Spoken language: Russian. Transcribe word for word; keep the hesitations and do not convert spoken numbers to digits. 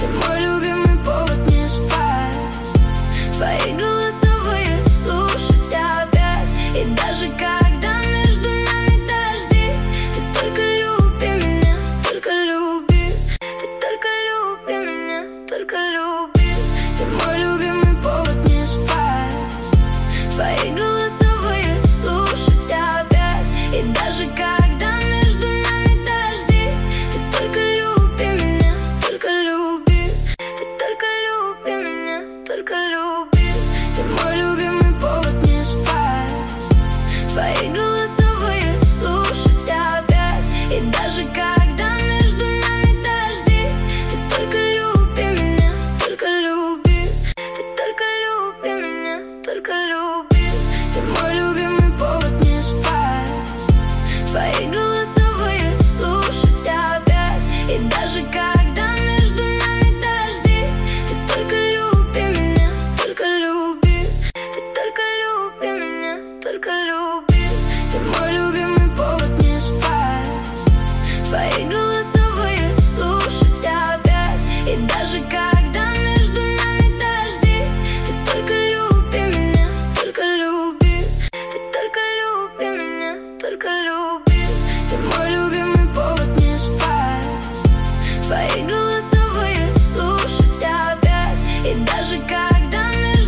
Ты мой любимый повод не спать. Твои голосовые слушать опять. И даже когда между нами дожди, ты только люби меня, только люби. Ты только люби меня, только люби. Ты мой любимый повод не спать. Твои голосовые слушать опять. И даже когда между нами дожди, ты только люби меня, только люби. Ты только люби меня, только люби. Ты мой любимый повод не спать. Твои голосовые слушать опять. И даже когда между нами дожди, ты только люби меня, только люби. Ты только люби меня, только люби. Ты мой любимый повод не спать. Твои голосовые слушать опять. И даже когда между нами дожди, ты только люби меня, только люби. Ты только люби меня, только люби. Ты мой любимый повод не спать. Твои голосовые слушать опять. И даже когда между нами дожди, ты только люби меня, только люби. Ты только люби меня, только люби. Ты мой любимый